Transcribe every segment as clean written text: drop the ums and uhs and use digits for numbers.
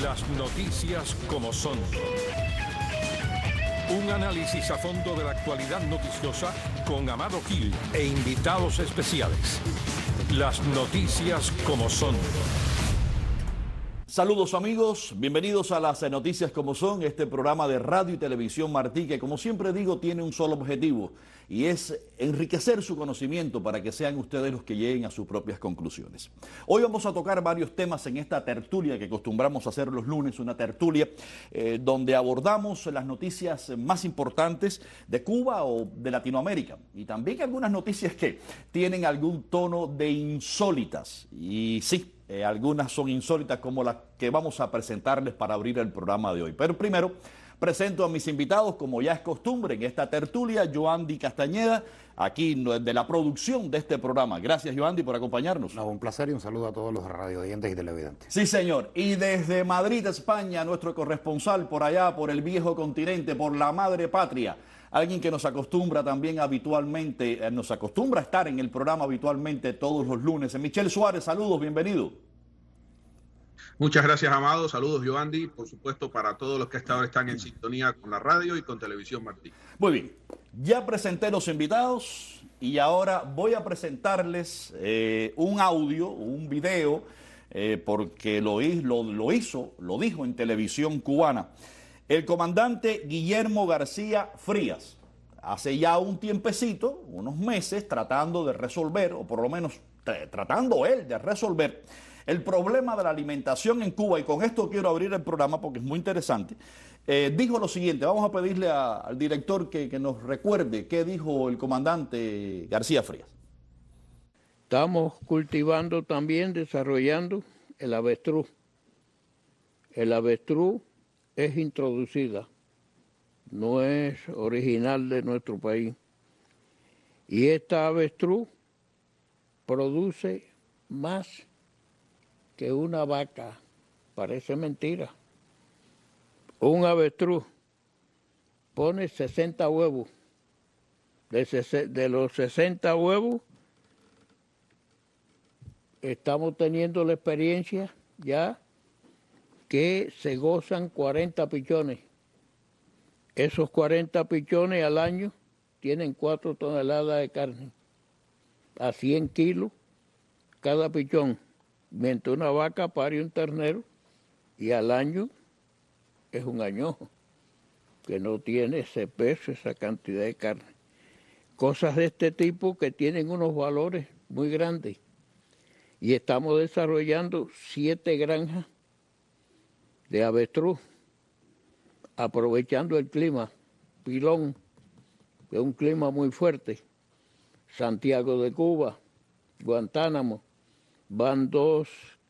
Las noticias como son. Un análisis a fondo de la actualidad noticiosa con Amado Gil e invitados especiales. Las noticias como son. Saludos amigos, bienvenidos a las noticias como son, este programa de radio y televisión Martí que como siempre digo tiene un solo objetivo y es enriquecer su conocimiento para que sean ustedes los que lleguen a sus propias conclusiones. Hoy vamos a tocar varios temas en esta tertulia que acostumbramos a hacer los lunes, una tertulia donde abordamos las noticias más importantes de Cuba o de Latinoamérica y también algunas noticias que tienen algún tono de insólitas y sí, algunas son insólitas como las que vamos a presentarles para abrir el programa de hoy. Pero primero presento a mis invitados, como ya es costumbre en esta tertulia, Yoandi Castañeda, aquí de la producción de este programa. Gracias, Yoandi, por acompañarnos. No, un placer y un saludo a todos los radioyentes y televidentes. Sí, señor. Y desde Madrid, España, nuestro corresponsal por allá, por el viejo continente, por la madre patria, alguien que nos acostumbra también habitualmente, nos acostumbra a estar en el programa habitualmente todos los lunes. Michel Suárez, saludos, bienvenido. Muchas gracias, Amado. Saludos, Yoandi. Por supuesto, para todos los que hasta ahora están en sintonía con la radio y con Televisión Martí. Muy bien. Ya presenté los invitados y ahora voy a presentarles un audio, un video, porque lo dijo en televisión cubana el comandante Guillermo García Frías, hace ya un tiempecito, unos meses, tratando de resolver, o por lo menos tratando él de resolver, el problema de la alimentación en Cuba. Y con esto quiero abrir el programa porque es muy interesante. Dijo lo siguiente, vamos a pedirle al director que nos recuerde qué dijo el comandante García Frías. Estamos cultivando también, desarrollando el avestruz. El avestruz es introducida, no es original de nuestro país. Y esta avestruz produce más que una vaca. Parece mentira. Un avestruz pone 60 huevos. De los 60 huevos, estamos teniendo la experiencia ya que se gozan 40 pichones. Esos 40 pichones al año tienen 4 toneladas de carne, a 100 kilos cada pichón, mientras una vaca pare un ternero y al año es un añojo, que no tiene ese peso, esa cantidad de carne. Cosas de este tipo que tienen unos valores muy grandes. Y estamos desarrollando 7 granjas de avestruz, aprovechando el clima. Pilón, que es un clima muy fuerte. Santiago de Cuba, Guantánamo, van dos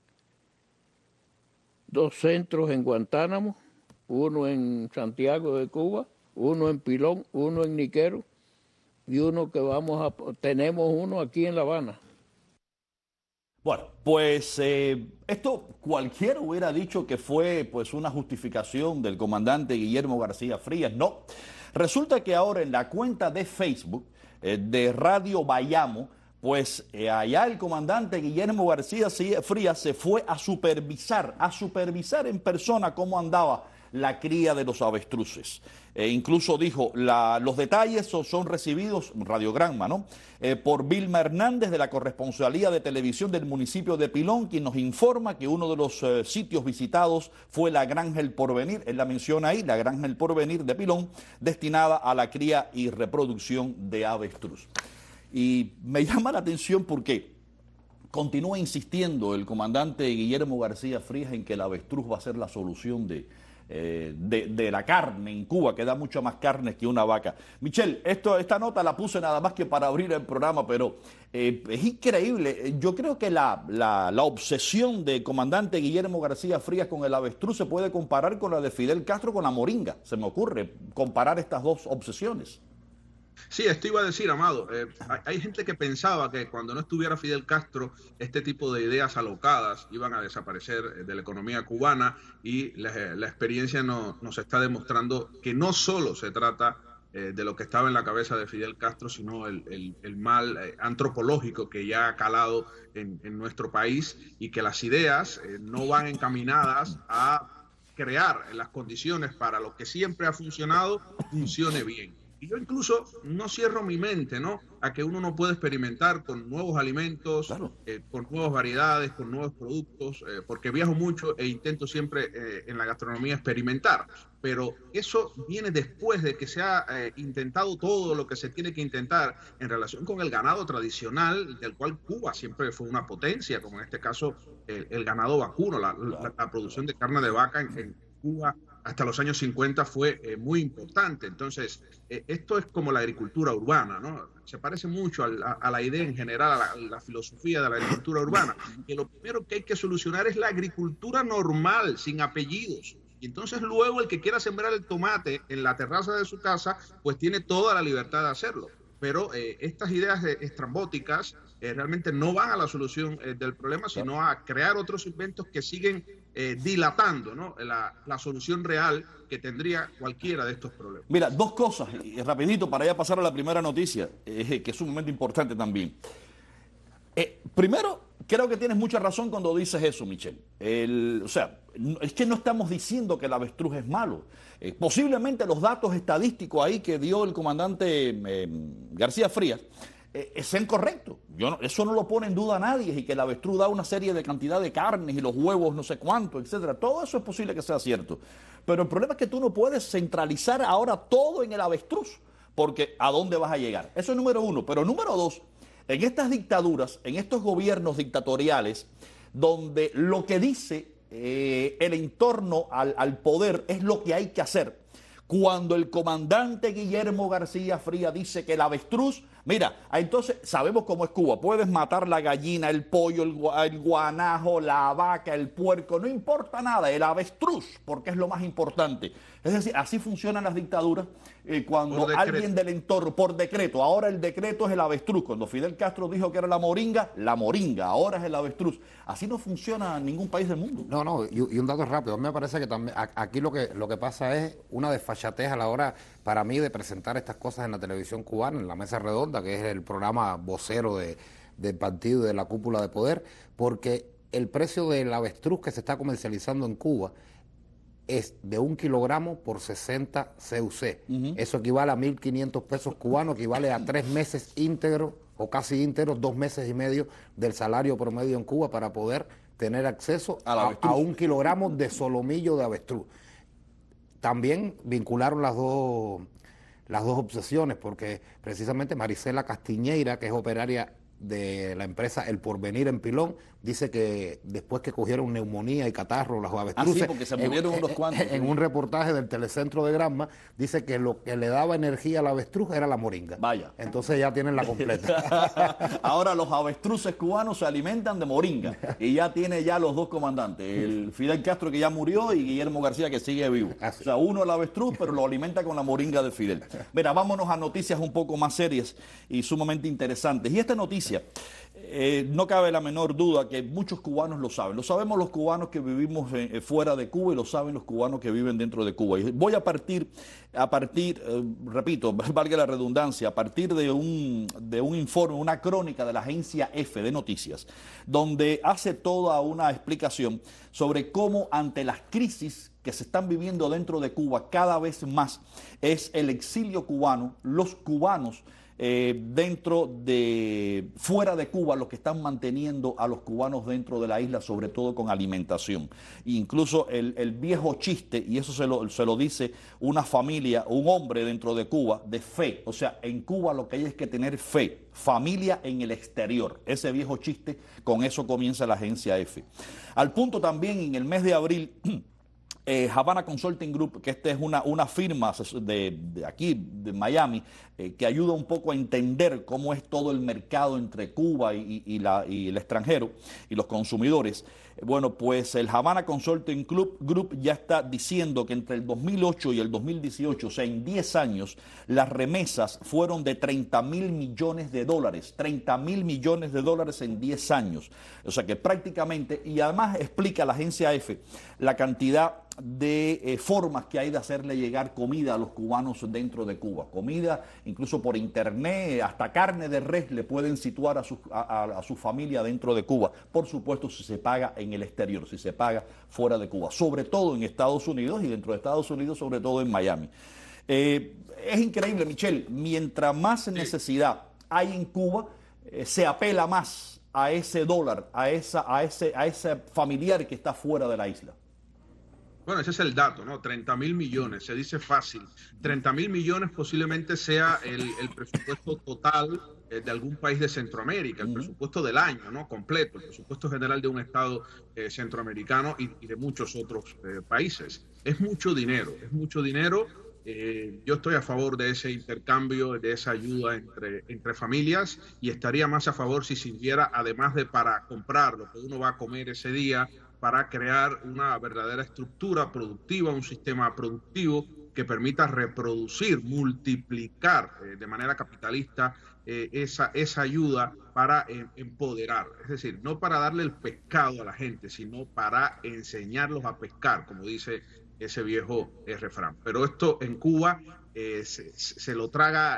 centros en Guantánamo, uno en Santiago de Cuba, uno en Pilón, uno en Niquero y uno que tenemos uno aquí en La Habana. Bueno, pues esto cualquiera hubiera dicho que fue pues una justificación del comandante Guillermo García Frías. No, resulta que ahora en la cuenta de Facebook de Radio Bayamo, pues allá el comandante Guillermo García Frías se fue a supervisar en persona cómo andaba la cría de los avestruces. Incluso dijo, los detalles son recibidos, radiograma, ¿no? Por Vilma Hernández de la Corresponsalía de Televisión del municipio de Pilón, quien nos informa que uno de los sitios visitados fue la Granja El Porvenir, él la menciona ahí, la Granja El Porvenir de Pilón, destinada a la cría y reproducción de avestruz. Y me llama la atención porque continúa insistiendo el comandante Guillermo García Frías en que el avestruz va a ser la solución de la carne en Cuba, que da mucha más carne que una vaca. Michel, esta nota la puse nada más que para abrir el programa, pero es increíble. Yo creo que la obsesión del comandante Guillermo García Frías con el avestruz se puede comparar con la de Fidel Castro con la moringa. Se me ocurre comparar estas dos obsesiones. Sí, esto iba a decir, Amado. Hay gente que pensaba que cuando no estuviera Fidel Castro, este tipo de ideas alocadas iban a desaparecer de la economía cubana y la experiencia nos está demostrando que no solo se trata de lo que estaba en la cabeza de Fidel Castro, sino el mal antropológico que ya ha calado en nuestro país y que las ideas no van encaminadas a crear las condiciones para lo que siempre ha funcionado, funcione bien. Y yo incluso no cierro mi mente, ¿no?, a que uno no puede experimentar con nuevos alimentos, Claro. con nuevas variedades, con nuevos productos, porque viajo mucho e intento siempre en la gastronomía experimentar. Pero eso viene después de que se ha intentado todo lo que se tiene que intentar en relación con el ganado tradicional, del cual Cuba siempre fue una potencia, como en este caso el ganado vacuno, la producción de carne de vaca en Cuba hasta los años 50 fue muy importante. Entonces, esto es como la agricultura urbana, ¿no? Se parece mucho a la idea en general, a la filosofía de la agricultura urbana, que lo primero que hay que solucionar es la agricultura normal, sin apellidos. Y entonces luego el que quiera sembrar el tomate en la terraza de su casa, pues tiene toda la libertad de hacerlo. Pero estas ideas estrambóticas realmente no van a la solución del problema, sino a crear otros inventos que siguen dilatando, ¿no?, la solución real que tendría cualquiera de estos problemas. Mira, dos cosas, y rapidito para ya pasar a la primera noticia, que es un momento importante también. Primero, creo que tienes mucha razón cuando dices eso, Michelle. O sea, es que no estamos diciendo que el avestruz es malo. Posiblemente los datos estadísticos ahí que dio el comandante García Frías sean correctos. Eso no lo pone en duda a nadie, y que el avestruz da una serie de cantidad de carnes y los huevos no sé cuánto, etcétera. Todo eso es posible que sea cierto. Pero el problema es que tú no puedes centralizar ahora todo en el avestruz, porque ¿a dónde vas a llegar? Eso es número uno. Pero número dos, en estas dictaduras, en estos gobiernos dictatoriales, donde lo que dice el entorno al poder es lo que hay que hacer, cuando el comandante Guillermo García Frías dice que el avestruz, mira, entonces sabemos cómo es Cuba, puedes matar la gallina, el pollo, el guanajo, la vaca, el puerco, no importa nada, el avestruz, porque es lo más importante. Es decir, así funcionan las dictaduras, cuando alguien del entorno, por decreto, ahora el decreto es el avestruz. Cuando Fidel Castro dijo que era la moringa, ahora es el avestruz. Así no funciona en ningún país del mundo. No, y un dato rápido. A mí me parece que también aquí lo que pasa es una desfachatez a la hora, para mí, de presentar estas cosas en la televisión cubana, en la Mesa Redonda, que es el programa vocero del partido y de la cúpula de poder, porque el precio del avestruz que se está comercializando en Cuba es de 1 kilogramo por 60 CUC. Eso equivale a 1.500 pesos cubanos, equivale a 3 meses íntegros o casi íntegros, 2 meses y medio del salario promedio en Cuba para poder tener acceso a 1 kilogramo de solomillo de avestruz. También vincularon las dos obsesiones, porque precisamente Marisela Castiñeira, que es operaria de la empresa El Porvenir en Pilón, dice que después que cogieron neumonía y catarro las avestruces, sí, porque se murieron unos cuantos. En un reportaje del Telecentro de Granma, dice que lo que le daba energía al avestruz era la moringa. Vaya. Entonces ya tienen la completa. Ahora los avestruces cubanos se alimentan de moringa, y ya tiene ya los dos comandantes, el Fidel Castro, que ya murió, y Guillermo García, que sigue vivo. Así. O sea, uno el avestruz, pero lo alimenta con la moringa de Fidel. Mira, vámonos a noticias un poco más serias y sumamente interesantes. Y esta noticia, no cabe la menor duda que muchos cubanos lo saben. Lo sabemos los cubanos que vivimos fuera de Cuba, y lo saben los cubanos que viven dentro de Cuba. Y voy a partir, repito, valga la redundancia, a partir de un informe, una crónica de la agencia EFE de Noticias, donde hace toda una explicación sobre cómo, ante las crisis que se están viviendo dentro de Cuba cada vez más, es el exilio cubano, los cubanos fuera de Cuba, los que están manteniendo a los cubanos dentro de la isla, sobre todo con alimentación. Incluso el viejo chiste, y eso se lo dice una familia, un hombre dentro de Cuba, de fe. O sea, en Cuba lo que hay es que tener fe, familia en el exterior. Ese viejo chiste, con eso comienza la agencia EFE. Al punto también, en el mes de abril, Havana Consulting Group, que esta es una firma de aquí, de Miami, que ayuda un poco a entender cómo es todo el mercado entre Cuba y el extranjero y los consumidores. Bueno, pues el Havana Consulting Group ya está diciendo que entre el 2008 y el 2018, o sea, en 10 años, las remesas fueron de $30.000 millones. $30.000 millones en 10 años. O sea que prácticamente, y además explica la agencia EFE la cantidad de formas que hay de hacerle llegar comida a los cubanos dentro de Cuba. Comida, incluso por internet, hasta carne de res le pueden situar a su familia dentro de Cuba. Por supuesto, si se paga en el exterior, si se paga fuera de Cuba, sobre todo en Estados Unidos y dentro de Estados Unidos, sobre todo en Miami. Es increíble, Michelle, mientras más necesidad hay en Cuba, se apela más a ese dólar, a ese familiar que está fuera de la isla. Bueno, ese es el dato, ¿no? 30.000 millones, se dice fácil. 30.000 millones posiblemente sea el presupuesto total de algún país de Centroamérica, el presupuesto del año, ¿no? Completo, el presupuesto general de un estado centroamericano y de muchos otros países. Es mucho dinero, es mucho dinero. Yo estoy a favor de ese intercambio, de esa ayuda entre familias, y estaría más a favor si sirviera, además de para comprar lo que uno va a comer ese día, para crear una verdadera estructura productiva, un sistema productivo que permita reproducir, multiplicar de manera capitalista esa ayuda para empoderar. Es decir, no para darle el pescado a la gente, sino para enseñarlos a pescar, como dice ese viejo refrán. Pero esto en Cuba se lo traga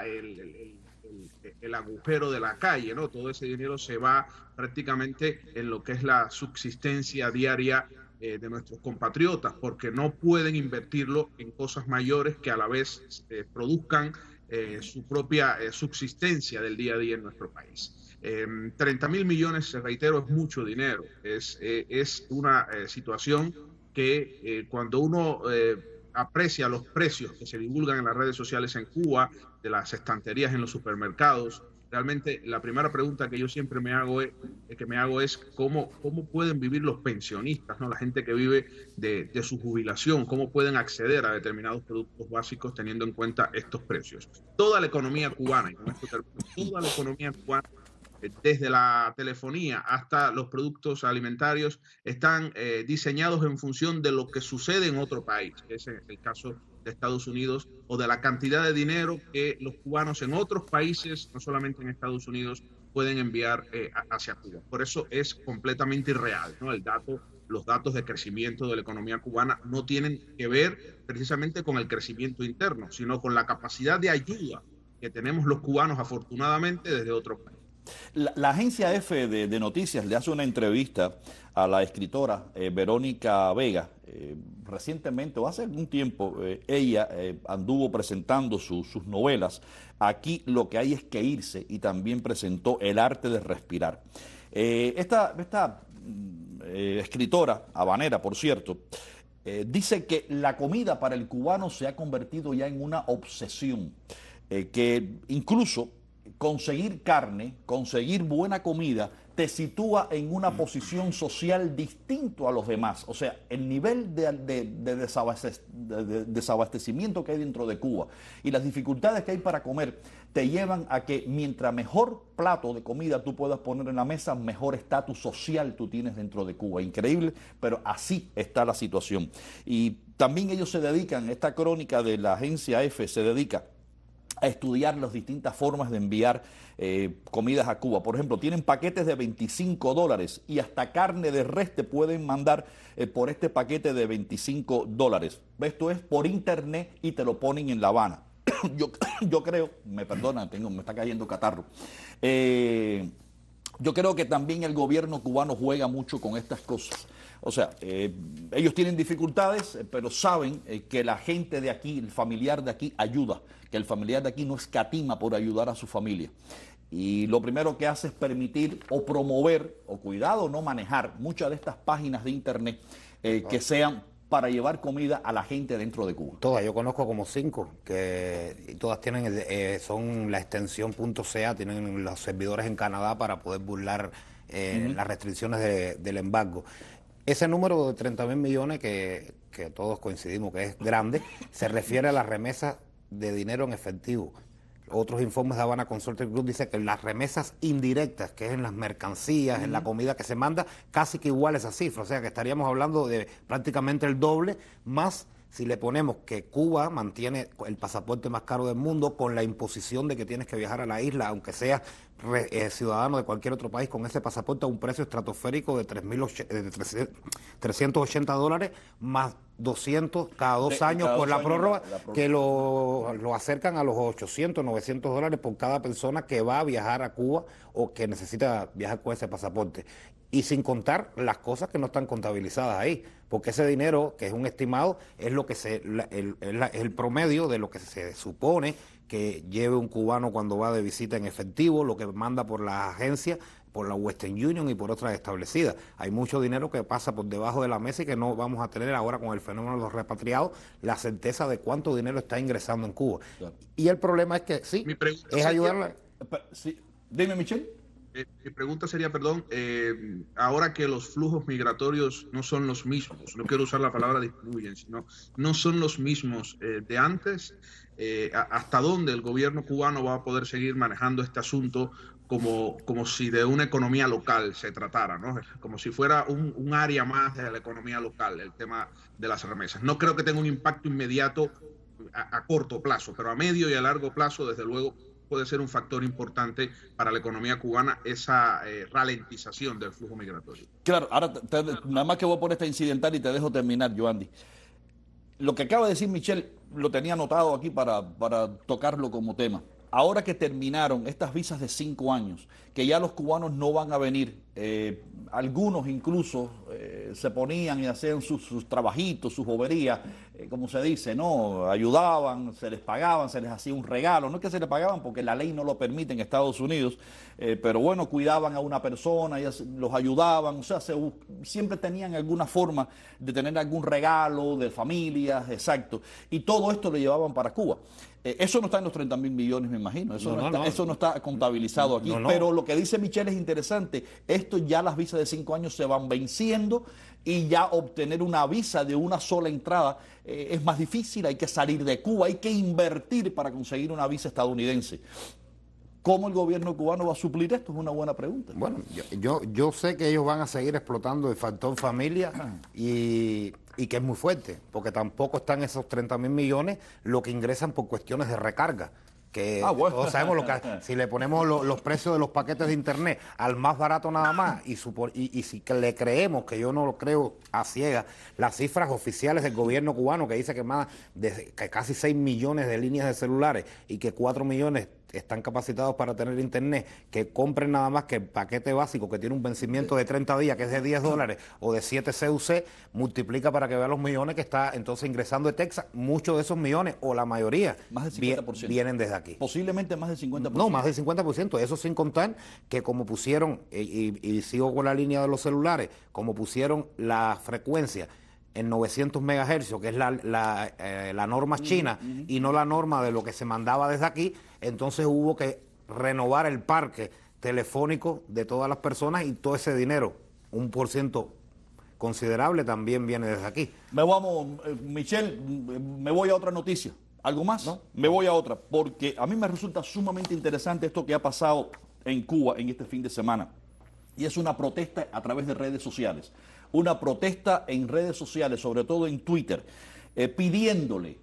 el agujero de la calle, ¿no? Todo ese dinero se va prácticamente en lo que es la subsistencia diaria de nuestros compatriotas, porque no pueden invertirlo en cosas mayores que a la vez produzcan su propia subsistencia del día a día en nuestro país. 30.000 millones, reitero, es mucho dinero. Es una situación que cuando uno aprecia los precios que se divulgan en las redes sociales en Cuba, de las estanterías en los supermercados, realmente la primera pregunta que yo siempre me hago es cómo pueden vivir los pensionistas, ¿no? La gente que vive de su jubilación, cómo pueden acceder a determinados productos básicos teniendo en cuenta estos precios. Toda la economía cubana, y con esto termino, toda la economía cubana, desde la telefonía hasta los productos alimentarios, están diseñados en función de lo que sucede en otro país, que es el caso de Estados Unidos, o de la cantidad de dinero que los cubanos en otros países, no solamente en Estados Unidos, pueden enviar hacia Cuba. Por eso es completamente irreal, ¿no? Los datos de crecimiento de la economía cubana no tienen que ver precisamente con el crecimiento interno, sino con la capacidad de ayuda que tenemos los cubanos, afortunadamente, desde otros países. La agencia F de noticias le hace una entrevista a la escritora Verónica Vega. Recientemente, o hace algún tiempo, ella anduvo presentando sus novelas. Aquí lo que hay es que irse, y también presentó El arte de respirar. Esta escritora, habanera por cierto, dice que la comida para el cubano se ha convertido ya en una obsesión, que incluso conseguir carne, conseguir buena comida, te sitúa en una posición social distinto a los demás. O sea, el nivel de desabastecimiento que hay dentro de Cuba y las dificultades que hay para comer te llevan a que mientras mejor plato de comida tú puedas poner en la mesa, mejor estatus social tú tienes dentro de Cuba. Increíble, pero así está la situación. Y también ellos se dedican, esta crónica de la agencia F se dedica a estudiar las distintas formas de enviar comidas a Cuba. Por ejemplo, tienen paquetes de $25 y hasta carne de res te pueden mandar por este paquete de $25. Esto es por internet y te lo ponen en La Habana. Yo creo, me perdonan, me está cayendo catarro. Yo creo que también el gobierno cubano juega mucho con estas cosas. O sea, ellos tienen dificultades, pero saben que la gente de aquí, el familiar de aquí, ayuda, que el familiar de aquí no escatima por ayudar a su familia. Y lo primero que hace es permitir o promover, o cuidado, no manejar muchas de estas páginas de internet que sean para llevar comida a la gente dentro de Cuba. Todas, yo conozco como 5, que todas tienen, son la extensión .ca, tienen los servidores en Canadá para poder burlar las restricciones del embargo. Ese número de 30.000 millones que todos coincidimos que es grande, se refiere a las remesas de dinero en efectivo. Otros informes de Habana Consulting Group dicen que las remesas indirectas, que es en las mercancías, en la comida que se manda, casi que igual esa cifra. O sea que estaríamos hablando de prácticamente el doble, más si le ponemos que Cuba mantiene el pasaporte más caro del mundo con la imposición de que tienes que viajar a la isla, aunque seas ciudadano de cualquier otro país, con ese pasaporte a un precio estratosférico de $380 más 200 cada 2 años por la prórroga, que lo acercan a los $800, $900 por cada persona que va a viajar a Cuba o que necesita viajar con ese pasaporte. Y sin contar las cosas que no están contabilizadas ahí, porque ese dinero, que es un estimado, es lo que el promedio de lo que se supone que lleve un cubano cuando va de visita en efectivo, lo que manda por las agencias, por la Western Union y por otras establecidas. Hay mucho dinero que pasa por debajo de la mesa y que no vamos a tener ahora con el fenómeno de los repatriados la certeza de cuánto dinero está ingresando en Cuba. Claro. Y el problema es que sí, es ayudarla. Sí. Dime, Michelle. Mi pregunta sería, perdón, ahora que los flujos migratorios no son los mismos, no quiero usar la palabra disminuyen, sino no son los mismos de antes, ¿hasta dónde el gobierno cubano va a poder seguir manejando este asunto como si de una economía local se tratara, ¿no? Como si fuera un área más de la economía local, el tema de las remesas? No creo que tenga un impacto inmediato a corto plazo, pero a medio y a largo plazo, desde luego, puede ser un factor importante para la economía cubana esa ralentización del flujo migratorio. Claro, ahora nada más que voy a poner esta incidental y te dejo terminar, Yoandi. Lo que acaba de decir Michelle lo tenía anotado aquí para tocarlo como tema. Ahora que terminaron estas visas de 5 años, que ya los cubanos no van a venir, algunos incluso se ponían y hacían sus trabajitos, sus boberías, como se dice, ¿no? Ayudaban, se les pagaban, se les hacía un regalo. No es que se les pagaban porque la ley no lo permite en Estados Unidos, pero bueno, cuidaban a una persona, los ayudaban, o sea, siempre tenían alguna forma de tener algún regalo de familias, exacto. Y todo esto lo llevaban para Cuba. Eso no está en los 30.000 millones, me imagino. Eso no está contabilizado aquí. Pero lo que dice Michelle es interesante. Esto ya las visas de 5 años se van venciendo y ya obtener una visa de una sola entrada es más difícil. Hay que salir de Cuba, hay que invertir para conseguir una visa estadounidense. ¿Cómo el gobierno cubano va a suplir esto? Es una buena pregunta. Bueno, yo sé que ellos van a seguir explotando el factor familia y que es muy fuerte, porque tampoco están esos 30.000 millones lo que ingresan por cuestiones de recarga. Que bueno, todos sabemos si le ponemos los precios de los paquetes de internet al más barato nada más y si le creemos, que yo no lo creo a ciegas, las cifras oficiales del gobierno cubano que dice que casi 6 millones de líneas de celulares y que 4 millones están capacitados para tener internet, que compren nada más que el paquete básico que tiene un vencimiento de 30 días, que es de $10 o de 7 CUC, multiplica para que vea los millones que está entonces ingresando de Texas. Muchos de esos millones, o la mayoría, más del 50%. Vienen desde aquí. Posiblemente más del 50%. No, más del 50%. Eso sin contar que como pusieron, y sigo con la línea de los celulares, como pusieron la frecuencia en 900 megahercios, que es la norma china y no la norma de lo que se mandaba desde aquí, entonces hubo que renovar el parque telefónico de todas las personas y todo ese dinero, 1% considerable, también viene desde aquí. Michelle, me voy a otra noticia. ¿Algo más? ¿No? Me voy a otra, porque a mí me resulta sumamente interesante esto que ha pasado en Cuba en este fin de semana. Y es una protesta a través de redes sociales. Una protesta en redes sociales, sobre todo en Twitter, pidiéndole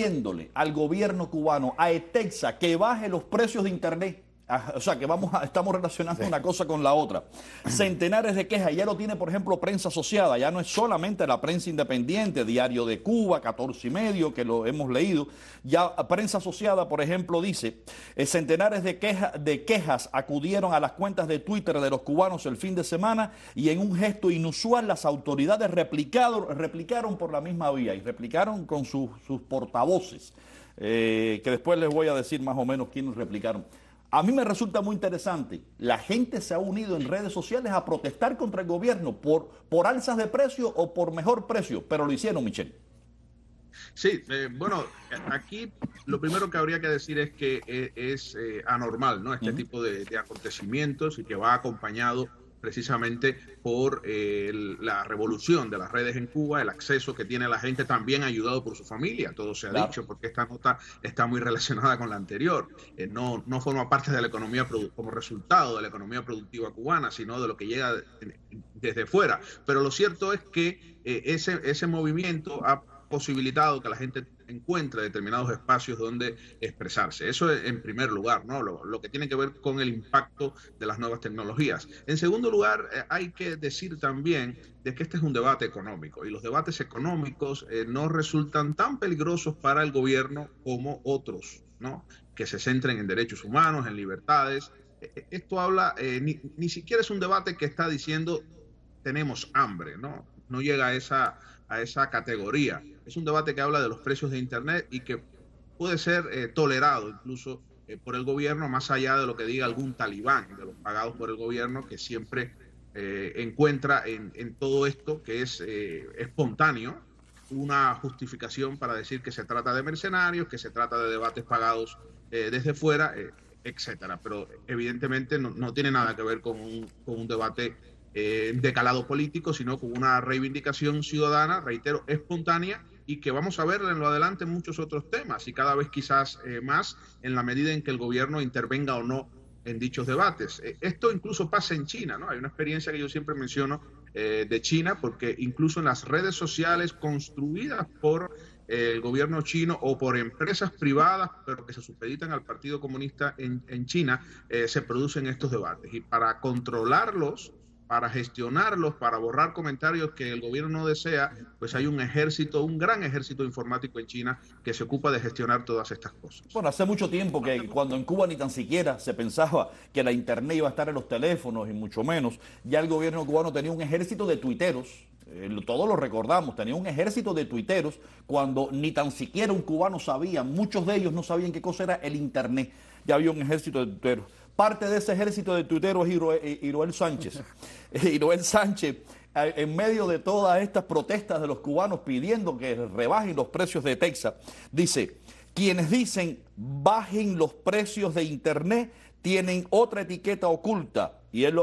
al gobierno cubano, a ETEXA, que baje los precios de internet. O sea, que estamos relacionando una cosa con la otra. Centenares de quejas, ya lo tiene, por ejemplo, prensa asociada, ya no es solamente la prensa independiente, Diario de Cuba, 14 y medio, que lo hemos leído. Ya prensa asociada, por ejemplo, dice, centenares de quejas acudieron a las cuentas de Twitter de los cubanos el fin de semana y en un gesto inusual las autoridades replicaron por la misma vía y replicaron con sus portavoces, que después les voy a decir más o menos quiénes replicaron. A mí me resulta muy interesante. La gente se ha unido en redes sociales a protestar contra el gobierno por alzas de precio o por mejor precio, pero lo hicieron, Michelle. Sí, bueno, aquí lo primero que habría que decir es que es anormal, ¿no? Este tipo de acontecimientos y que va acompañado precisamente por la revolución de las redes en Cuba, el acceso que tiene la gente, también ayudado por su familia, todo se ha dicho, porque esta nota está muy relacionada con la anterior. No forma parte de la economía como resultado de la economía productiva cubana, sino de lo que llega desde fuera. Pero lo cierto es que ese movimiento ha posibilitado que la gente encuentre determinados espacios donde expresarse. Eso en primer lugar, ¿no? Lo que tiene que ver con el impacto de las nuevas tecnologías. En segundo lugar, hay que decir también de que este es un debate económico y los debates económicos no resultan tan peligrosos para el gobierno como otros, ¿no? Que se centren en derechos humanos, en libertades. Esto habla, ni siquiera es un debate que está diciendo tenemos hambre, ¿no? No llega a esa categoría. Es un debate que habla de los precios de Internet y que puede ser tolerado incluso por el gobierno, más allá de lo que diga algún talibán, de los pagados por el gobierno, que siempre encuentra en todo esto, que es espontáneo, una justificación para decir que se trata de mercenarios, que se trata de debates pagados desde fuera, etcétera. Pero evidentemente no tiene nada que ver con un debate de calado político, sino con una reivindicación ciudadana, reitero, espontánea, y que vamos a ver en lo adelante en muchos otros temas, y cada vez quizás más en la medida en que el gobierno intervenga o no en dichos debates. Esto incluso pasa en China, ¿no? Hay una experiencia que yo siempre menciono de China, porque incluso en las redes sociales construidas por el gobierno chino o por empresas privadas, pero que se supeditan al Partido Comunista en China, se producen estos debates. Y para controlarlos, para gestionarlos, para borrar comentarios que el gobierno no desea, pues hay un ejército, un gran ejército informático en China que se ocupa de gestionar todas estas cosas. Bueno, hace mucho tiempo que cuando en Cuba ni tan siquiera se pensaba que la internet iba a estar en los teléfonos y mucho menos, ya el gobierno cubano tenía un ejército de tuiteros, todos lo recordamos, tenía un ejército de tuiteros cuando ni tan siquiera un cubano sabía, muchos de ellos no sabían qué cosa era el internet, ya había un ejército de tuiteros. Parte de ese ejército de tuiteros es Hiroel Sánchez. Hiroel Sánchez, en medio de todas estas protestas de los cubanos pidiendo que rebajen los precios de Texas, dice, quienes dicen bajen los precios de Internet tienen otra etiqueta oculta. Y él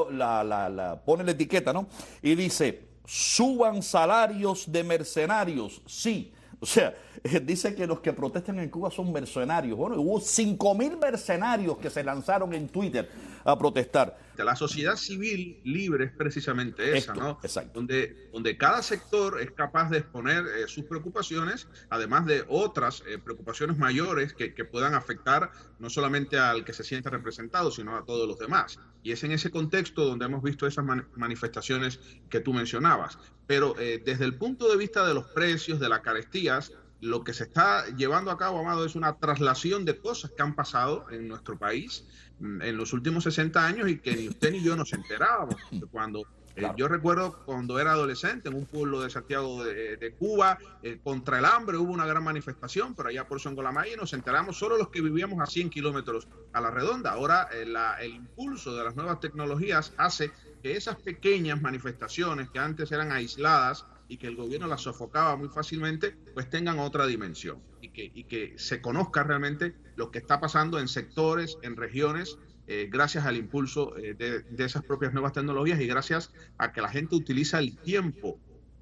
pone la etiqueta, ¿no? Y dice, suban salarios de mercenarios, sí. O sea, dice que los que protestan en Cuba son mercenarios. Bueno, hubo 5.000 mercenarios que se lanzaron en Twitter a protestar. La sociedad civil libre es precisamente esa, ¿no? Exacto. Donde cada sector es capaz de exponer sus preocupaciones, además de otras preocupaciones mayores que puedan afectar no solamente al que se siente representado, sino a todos los demás. Y es en ese contexto donde hemos visto esas manifestaciones que tú mencionabas. Pero desde el punto de vista de los precios, de las carestías, lo que se está llevando a cabo, Amado, es una traslación de cosas que han pasado en nuestro país en los últimos 60 años y que ni usted ni yo nos enterábamos. Cuando yo recuerdo cuando era adolescente en un pueblo de Santiago de Cuba, contra el hambre hubo una gran manifestación, pero allá por Songolamay nos enteramos solo los que vivíamos a 100 kilómetros a la redonda. Ahora el impulso de las nuevas tecnologías hace que esas pequeñas manifestaciones que antes eran aisladas y que el gobierno las sofocaba muy fácilmente, pues tengan otra dimensión y que se conozca realmente lo que está pasando en sectores, en regiones, gracias al impulso de esas propias nuevas tecnologías y gracias a que la gente utiliza el tiempo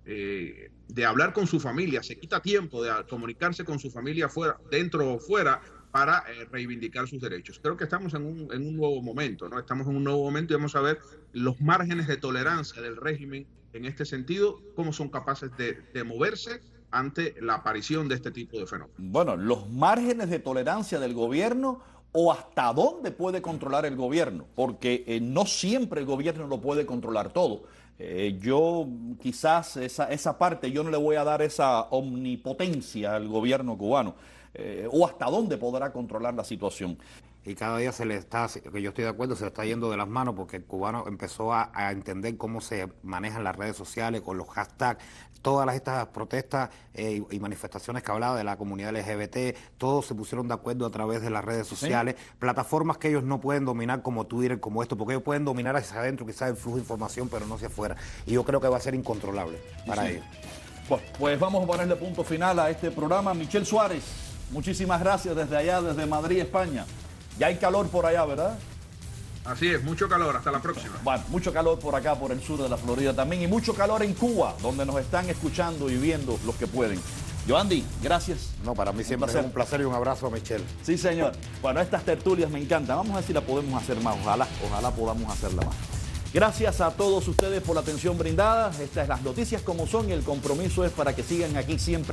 de hablar con su familia, se quita tiempo de comunicarse con su familia fuera, dentro o fuera, para reivindicar sus derechos. Creo que estamos en un nuevo momento, ¿no? Estamos en un nuevo momento y vamos a ver los márgenes de tolerancia del régimen en este sentido, cómo son capaces de moverse ante la aparición de este tipo de fenómenos. Bueno, los márgenes de tolerancia del gobierno o hasta dónde puede controlar el gobierno, porque no siempre el gobierno lo puede controlar todo. Yo quizás esa parte yo no le voy a dar esa omnipotencia al gobierno cubano, o hasta dónde podrá controlar la situación. Y cada día se le está, que yo estoy de acuerdo, se le está yendo de las manos porque el cubano empezó a entender cómo se manejan las redes sociales con los hashtags, todas estas protestas y manifestaciones que hablaba de la comunidad LGBT, todos se pusieron de acuerdo a través de las redes sociales, ¿sí? Plataformas que ellos no pueden dominar como Twitter, como esto, porque ellos pueden dominar hacia adentro quizás el flujo de información, pero no hacia afuera. Y yo creo que va a ser incontrolable para ellos. Pues vamos a ponerle punto final a este programa. Michel Suárez, muchísimas gracias desde allá, desde Madrid, España. Ya hay calor por allá, ¿verdad? Así es, mucho calor. Hasta la próxima. Bueno, mucho calor por acá, por el sur de la Florida también. Y mucho calor en Cuba, donde nos están escuchando y viendo los que pueden. Yoandi, gracias. No, para mí siempre es un placer y un abrazo a Michelle. Sí, señor. Bueno, estas tertulias me encantan. Vamos a ver si la podemos hacer más. Ojalá podamos hacerla más. Gracias a todos ustedes por la atención brindada. Estas son las noticias como son y el compromiso es para que sigan aquí siempre.